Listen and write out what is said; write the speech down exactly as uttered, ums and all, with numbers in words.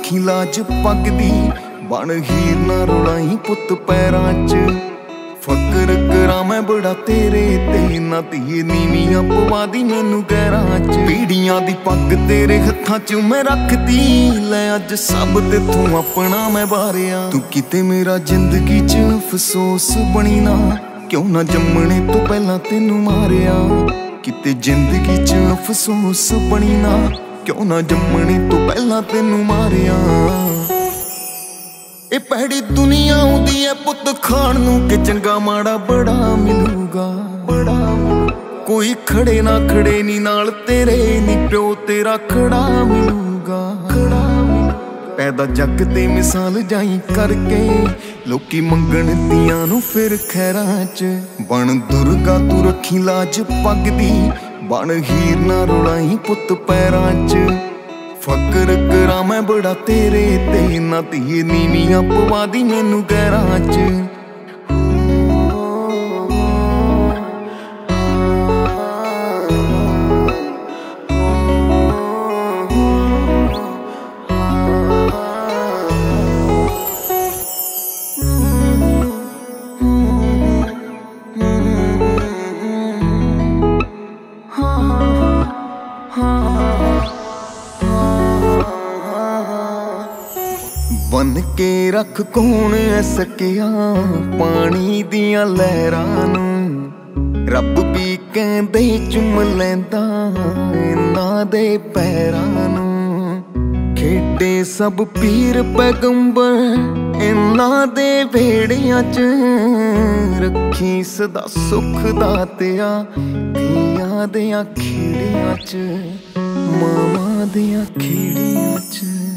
रखी लाज पग दी, बन हीर ना रुलाई पुत पैरां च। फकर करा मैं बड़ा तेरे ते, ना धीए नीवियां पवा दी मैनू गैरां च। पीड़ियां दी पग तेरे हत्थां च मैं रखदी, लै अज सब तेथों अपना मैं वारिया। तू किते मेरा जिंदगी च अफसोस बनी ना, क्यों ना जम्मने तो पहला तेनू मारिया। किते जिंदगी च अफसोस बनी ना, क्यों ना जम्मने तो पहला तेनू मारिया। ए पैड़ी दुनिया आउंदी है पुत खाण नू, कि चंगा माड़ा बड़ा मिलूगा, बड़ा कोई खड़े ना खड़े नी नाल तेरे, नी प्यो तेरा खड़ा मिलूगा, खड़ा पैदा जग ते मिसाल जाई करके, लोकी मंगण दियां नू फिर खैरां च। बन दुर्गा तू रखी लाज पग दी, बन हीर ना रुलाई पुत पैरां च। फकर करा मैं बड़ा तेरे ते, ना धीए नीवियां पवा दी मैनू गैरां च। बन के रख कौन ऐ सकिया पानी दियां लहरां नू, रब भी कहंदे चुम लैंदा इन्हां दे पैरां नू। खेडे सब पीर पैगंबर इन्हां दे वेड़ियां च, रखी सदा सुख दातिया धीआं देयां खेड़ियां च, मावां देयां खेड़ियां च।